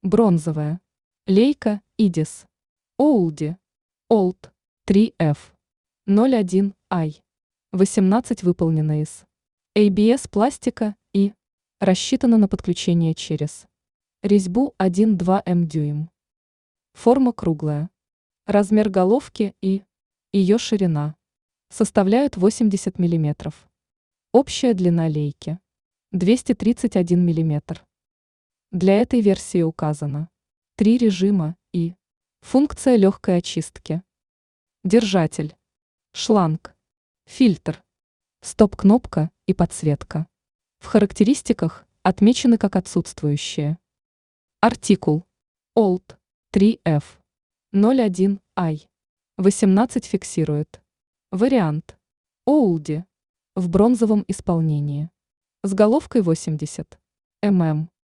Бронзовая. Лейка Идис. Олди. Олд. 3F. 01I. 18 выполнена из ABS пластика и рассчитана на подключение через резьбу 1,2 м дюйм. Форма круглая. Размер головки и ее ширина составляют 80 мм. Общая длина лейки 231 мм. Для этой версии указано 3 режима и функция легкой очистки. Держатель, шланг, фильтр, стоп-кнопка и подсветка. В характеристиках отмечены как отсутствующие. Артикул Old 3F 01I 18 фиксирует. Вариант Олди в бронзовом исполнении с головкой 80 мм.